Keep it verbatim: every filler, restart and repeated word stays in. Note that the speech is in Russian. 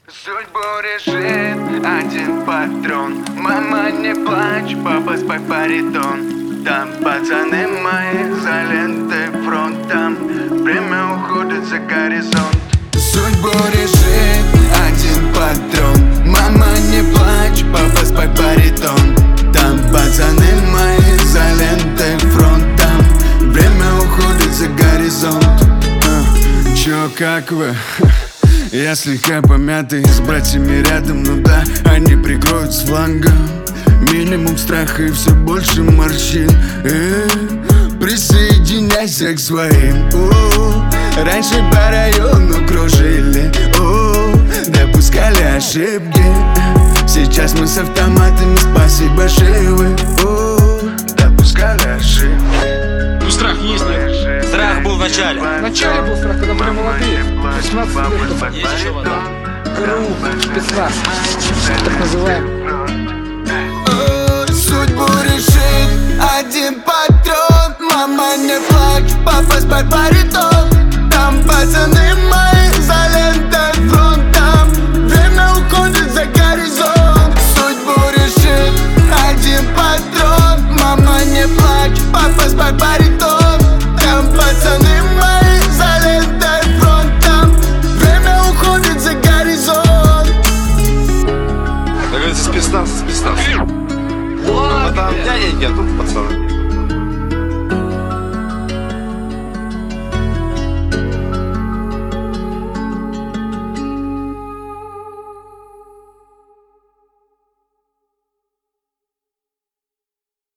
Судьбу решит один патрон. Мама, не плачь, папа, спай в баритон. Там пацаны мои за лентой фронтом. Время уходит за горизонт. Судьбу решит один патрон. Мама, не плачь, папа, спай в баритон. Там пацаны мои за лентой фронтом. Время уходит за горизонт. а, Чё, как вы? Я слегка помятый, с братьями рядом, ну да, они прикроют с фланга. Минимум страха и все больше морщин. э, Присоединяйся к своим. О, раньше по району кружили, о, допускали ошибки. Сейчас мы с автоматами, спасибо, живы. О, допускали ошибки. Ну страх есть, нет? Страх был в начале. В начале был страх, когда были молодые. восемнадцать лет. Есть еще вода. ГРУ, спецназ, так называемый. Судьбу решит один патрон. Мама, не плачь, папа, спай в баритон.